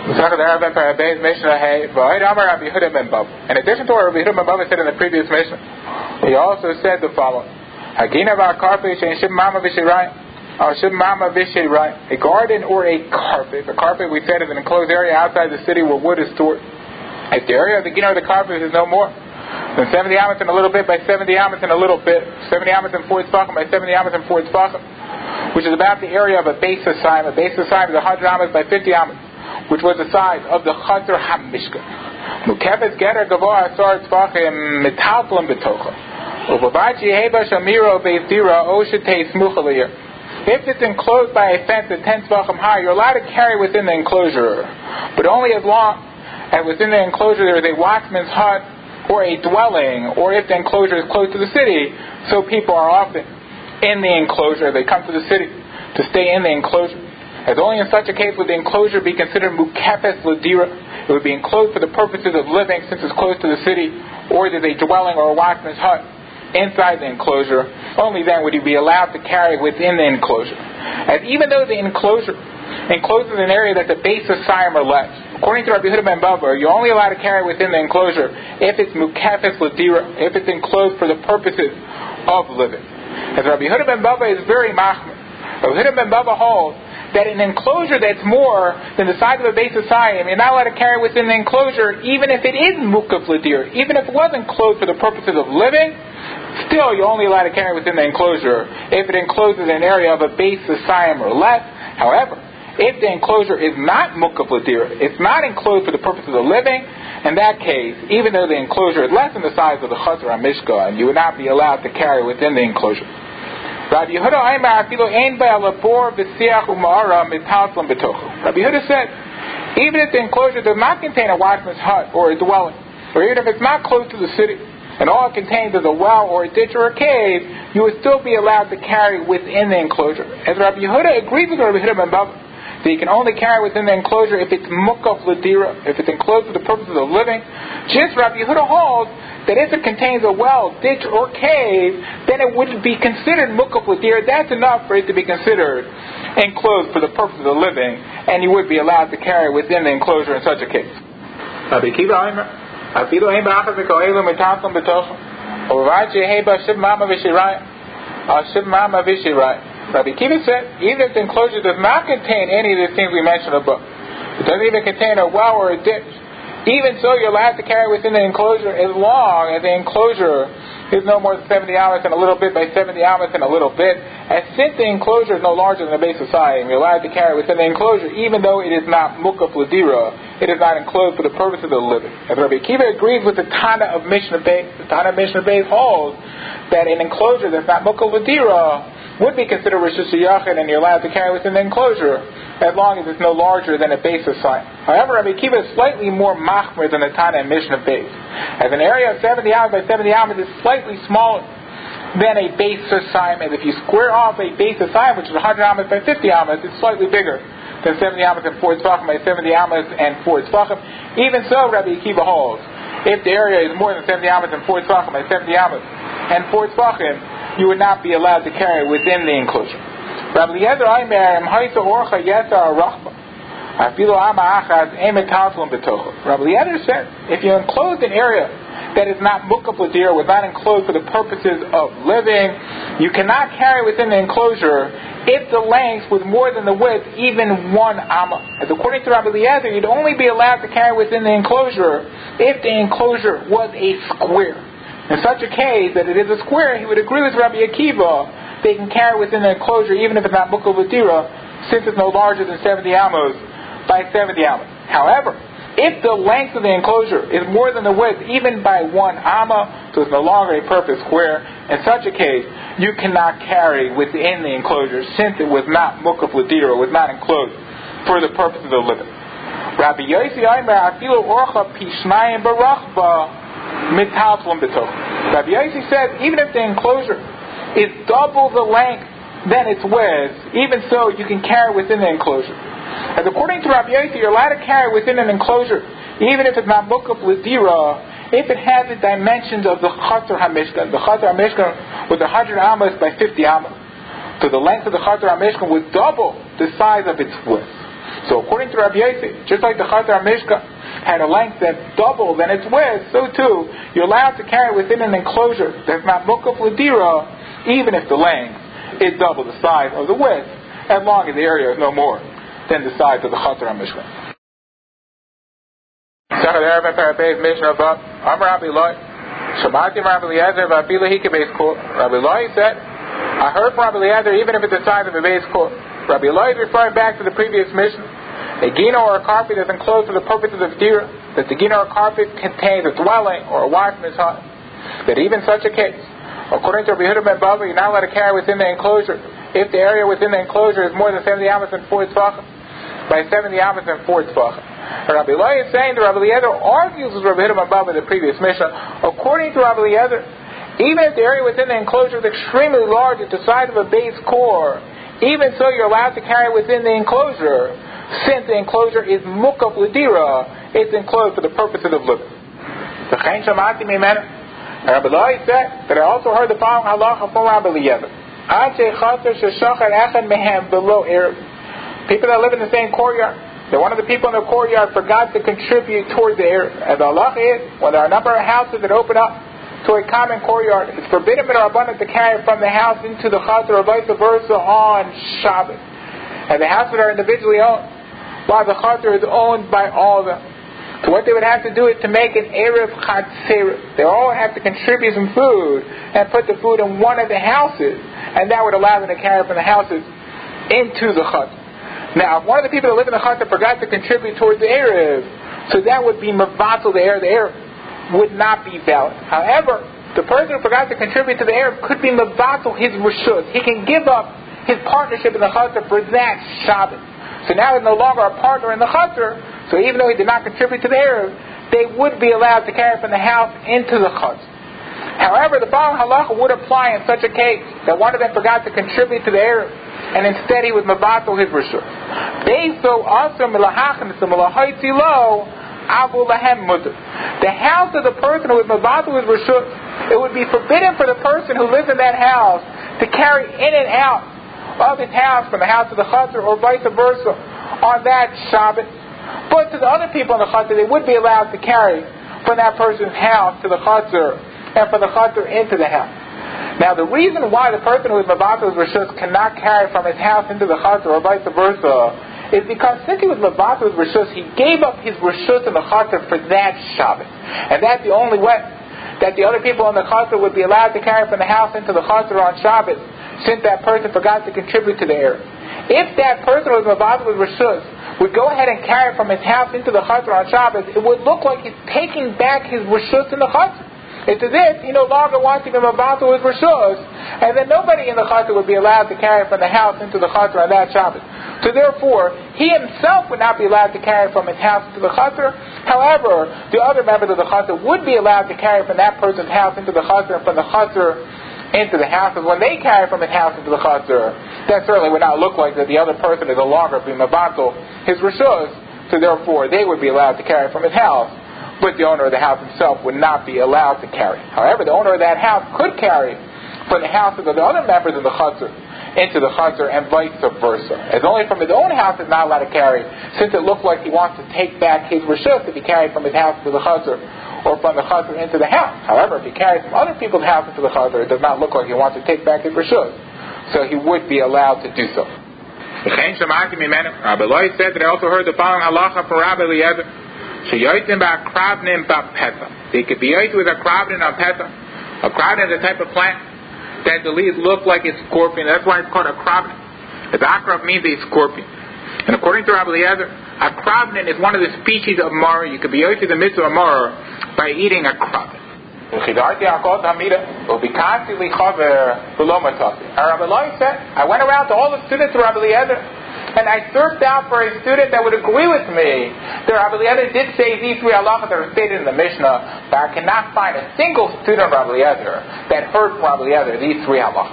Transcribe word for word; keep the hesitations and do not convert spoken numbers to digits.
In addition to what Rabbi Yehuda ben Bava said in the previous Mishnah, he also said the following: a garden or a carpet. A carpet, we said, is an enclosed area outside the city where wood is stored. If the area of the gina or the carpet is no more than seventy amos and a little bit by seventy amos and a little bit, seventy amos and four tzfachim by seventy amos and four tzfachim, which is about the area of a base assignment. A base assignment is one hundred amos by fifty amos, which was the size of the Chazer HaMishkan. Mukefes geter gavoa asar tzfachim metaltlam betocha. Uvabachi heba shamiro bezdira oshetei smuchalir. If it's enclosed by a fence at ten tzfachim high, you're allowed to carry within the enclosure, but only as long as within the enclosure there is a watchman's hut or a dwelling, or if the enclosure is close to the city, so people are often in the enclosure. They come to the city to stay in the enclosure. As only in such a case would the enclosure be considered mukefes ladira. It would be enclosed for the purposes of living, since it's close to the city, or there's a dwelling or a watchman's hut inside the enclosure. Only then would you be allowed to carry within the enclosure. As even though the enclosure encloses an area that's a base of Sayim or less, according to Rabbi Yehuda ben Bava, you're only allowed to carry within the enclosure if it's mukefes ladira, if it's enclosed for the purposes of living. As Rabbi Yehuda ben Bava is very machmir. Rabbi Yehuda ben Bava holds that an enclosure that's more than the size of a base of Sayim, you're not allowed to carry within the enclosure, even if it is mukaf ladira, even if it wasn't closed for the purposes of living. Still, you're only allowed to carry within the enclosure if it encloses an area of a base of Sayim or less. However, if the enclosure is not mukaf ladira, it's not enclosed for the purposes of living, in that case, even though the enclosure is less than the size of the Chazer HaMishkan, you would not be allowed to carry within the enclosure. Rabbi Yehuda said, even if the enclosure does not contain a watchman's hut or a dwelling, or even if it's not close to the city, and all it contains is a well or a ditch or a cave, you would still be allowed to carry within the enclosure. As Rabbi Yehuda agrees with Rabbi Yehuda ben Bava, that you can only carry within the enclosure if it's mukaf ladira, if it's enclosed for the purposes of living. Just Rabbi Yehuda holds that if it contains a well, ditch, or cave, then it would be considered mukaf ladira. That's enough for it to be considered enclosed for the purposes of living, and you would be allowed to carry within the enclosure in such a case. Rabbi Kiva Aimer, Afilu ein ba'achas v'ko'elu mitatlam b'tochim, u'v'vad sheheba shib mama v'shirayim, al shib mama v'shirayim. Rabbi Kiva said, even if the enclosure does not contain any of the things we mentioned above, it doesn't even contain a well or a ditch, even so you're allowed to carry within the enclosure as long as the enclosure is no more than seventy amos and a little bit by seventy amos and a little bit. And since the enclosure is no larger than the base of Sayim, you're allowed to carry within the enclosure even though it is not mukaf ladira, it is not enclosed for the purposes of living. And Rabbi Kiva agrees with the Tana of Mishnah Beis. The Tana of Mishnah Beis holds that an enclosure that's not mukaf ladira would be considered Rosh Yachid, and you're allowed to carry within the enclosure as long as it's no larger than a base of Sayim. However, Rabbi Kiva is slightly more machmir than the Tana and Mishnah Beis. As an area of seventy amos by seventy amos is slightly smaller than a base of Sayim, and if you square off a base of Sayim, which is one hundred amos by fifty amos, it's slightly bigger than seventy amos and four tzfachim by seventy amos and four tzfachim. Even so, Rabbi Kiva holds, if the area is more than seventy amos and four tzfachim by seventy amos and four tzfachim, you would not be allowed to carry within the enclosure. Rabbi Eliezer Aimer, M'haisa Orcha Yesar Rachba, Afilu Ama Achaz Emet Taltlam B'tocha. Rabbi Eliezer said, if you enclosed an area that is not mukaf ladira, was not enclosed for the purposes of living, you cannot carry within the enclosure if the length was more than the width, even one amma. As according to Rabbi Eliezer, you'd only be allowed to carry within the enclosure if the enclosure was a square. In such a case, that it is a square, he would agree with Rabbi Akiva, they can carry within the enclosure even if it's not mukaf ladira, since it's no larger than seventy amos by seventy amos. However, if the length of the enclosure is more than the width, even by one amma, so it's no longer a perfect square, in such a case, you cannot carry within the enclosure, since it was not mukaf ladira, was not enclosed for the purposes of living. Rabbi Yossi Aimer, Afilu Orcha Pishnayim Barachba, Rabbi Yossi says, even if the enclosure is double the length than its width, even so you can carry within the enclosure. As according to Rabbi Yossi, you're allowed to carry within an enclosure, even if it's not mukaf ladira, if it has the dimensions of the Chazer HaMishkan. The Chazer HaMishkan was one hundred amos by fifty amos. So the length of the Chazer HaMishkan was double the size of its width. So according to Rabbi Yosef, just like the Chatar Mishka had a length that's double than its width, so too you're allowed to carry within an enclosure that's not mukaf l'dira, even if the length is double the size of the width, as long as the area is no more than the size of the Chatar Mishka. Shamati Rabbi Eliezer Vafila Hika Beis Kol. Rabbi Eliezer said, I heard from Rabbi Eliezer even if it's the size of a Beis Kol. Rabbi Eliezer is referring back to the previous mission. A gina or a carpet is enclosed for the purposes of dira. That the gina or carpet contains a dwelling or a wife from his hut. That even such a case, according to Rabbi Yehuda ben Bava, you're not allowed to carry within the enclosure if the area within the enclosure is more than seventy amos and four tzvachim. By seventy amos and four tzvachim. Rabbi Eliezer is saying that Rabbi Eliezer argues with Rabbi Yehuda ben Bava in the previous mission. According to Rabbi Eliezer, even if the area within the enclosure is extremely large, it's the size of a base core, even so you're allowed to carry within the enclosure, since the enclosure is mukaf l'dira, it's enclosed for the purposes of living. Rabbi Eliezer said that I also heard the following halacha from Rabbi Eliezer. People that live in the same courtyard, that one of the people in the courtyard forgot to contribute towards the area. And the halacha is, when there are a number of houses that open up to a common courtyard, it's forbidden in our abundance to carry from the house into the chatzar or vice versa on Shabbat. And the houses are individually owned, while the chatzar is owned by all of them. So what they would have to do is to make an erev chatzir. They all have to contribute some food and put the food in one of the houses, and that would allow them to carry from the houses into the chatzar. Now, if one of the people that live in the chatzar forgot to contribute towards the erev, so that would be mevatel the erev. The erev would not be valid. However, the person who forgot to contribute to the erev could be mevatel his reshus. He can give up his partnership in the chatzar for that Shabbat. So now he's no longer a partner in the chatzar. So even though he did not contribute to the erev, they would be allowed to carry from the house into the chatzar. However, the following halacha would apply in such a case that one of them forgot to contribute to the erev, and instead he was mevatel his reshus. Beiso also milahachnis milahaitzi lo avu lahem mutter. The house of the person who is mevatel his reshus, it would be forbidden for the person who lives in that house to carry in and out of his house from the house of the chatzar or vice versa on that Shabbat. But to the other people in the chatzar, they would be allowed to carry from that person's house to the chatzar and from the chatzar into the house. Now, the reason why the person who is mevatel his reshus cannot carry from his house into the chatzar or vice versa is because since he was mevatel his reshus, he gave up his reshus in the chatzar for that Shabbat. And that's the only way that the other people in the chatzar would be allowed to carry from the house into the chatzar on Shabbat, since that person forgot to contribute to the erev. If that person who was mevatel his reshus would go ahead and carry from his house into the chatzar on Shabbat, it would look like he's taking back his reshus in the chatzar. It's as if he no longer wants to be mevatel his reshus, and then nobody in the chatzar would be allowed to carry from the house into the chatzar on that Shabbat. So therefore, he himself would not be allowed to carry from his house into the chatzar. However, the other members of the chatzar would be allowed to carry from that person's house into the chatzar, and from the chatzar into the house. And when they carry from his house into the chatzar, that certainly would not look like that the other person is no longer being mevatel his reshus. So therefore, they would be allowed to carry from his house, but the owner of the house himself would not be allowed to carry. However, the owner of that house could carry from the houses of the other members of the chatzar into the chatzar and vice versa. As only from his own house is not allowed to carry, since it looked like he wants to take back his reshus if he carried from his house to the chatzar or from the chatzar into the house. However, if he carries from other people's house into the chatzar, it does not look like he wants to take back his reshus. So he would be allowed to do so. Rabbi Eliezer said that I also heard the following halacha for Rabbi Eliezer. They could be yoitzim with a krabnin on Pesach. A krabnin is a type of plant that the leaves look like a scorpion. That's why it's called a krabnin. The akrab means a scorpion. And according to Rabbi Eliezer, a krabnin is one of the species of maror. You could be yoitzim the mitzvah of maror by eating a krabnin. And Rabbi Eliezer said, I went around to all the students of Rabbi Eliezer, and I searched out for a student that would agree with me. The Rabbi Eliezer did say these three halachas that are stated in the Mishnah, but I cannot find a single student of Rabbi Eliezer that heard from Rabbi Eliezer these three halachas.